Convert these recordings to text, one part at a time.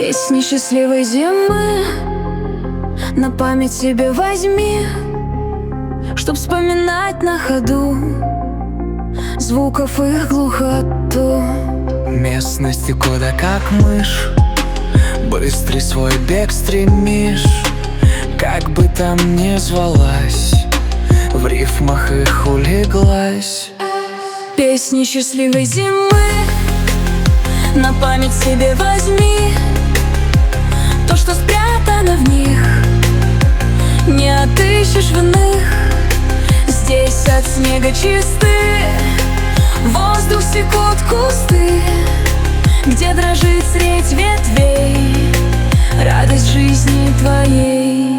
Песни счастливой зимы на память себе возьми, чтоб вспоминать на ходу звуков их глухоту. Местности куда как мышь, быстрый свой бег стремишь. Как бы там ни звалась, в рифмах их улеглась. Песни счастливой зимы на память себе возьми, то, что спрятано в них, не отыщешь в иных. Здесь от снега чисты, воздух секут кусты, где дрожит средь ветвей радость жизни твоей.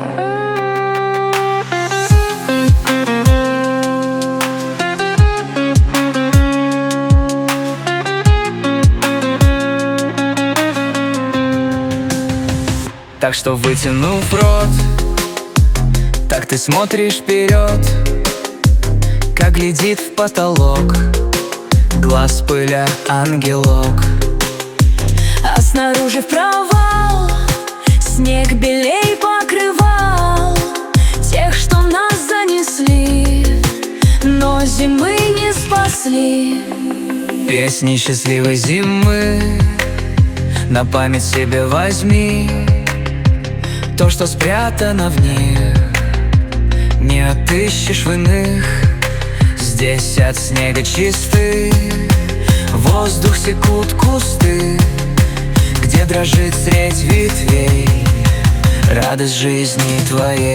Так что, вытянув рот, так ты смотришь вперед, как глядит в потолок глаз пыля ангелок. А снаружи в провал снег белей покрывал тех, что нас занесли, но зимы не спасли. Песни счастливой зимы на память себе возьми, то, что спрятано в них, не отыщешь в иных. Здесь от снега чисты, воздух секут кусты, где дрожит средь ветвей радость жизни твоей.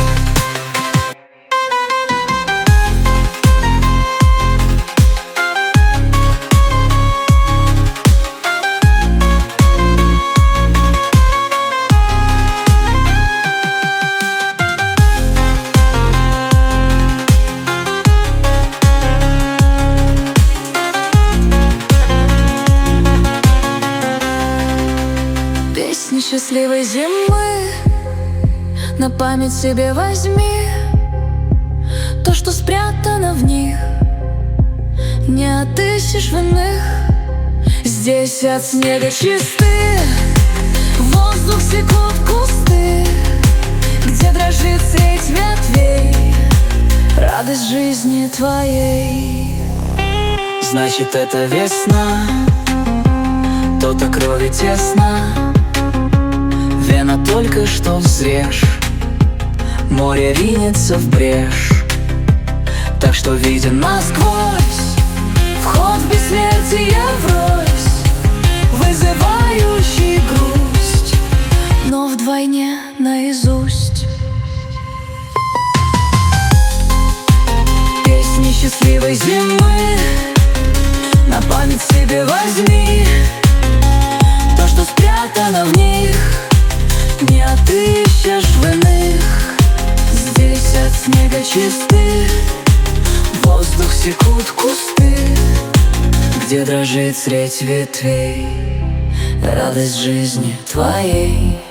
Песни счастливой зимы на память себе возьми, то, что спрятано в них, не отыщешь в иных. Здесь от снега чисты, воздух секут кусты, где дрожит средь ветвей радость жизни твоей. Значит, это весна, то-то крови тесно, вена только что взрежь, море ринется в брешь. Так что виден насквозь вход в бессмертие врозь, вызывающий грусть, но вдвойне наизусть. Песни счастливой зимы на память себе возьми, то, что спрятано в них, не отыщешь в иных. Здесь от снега чисты, воздух секут кусты, где дрожит средь ветвей радость жизни твоей.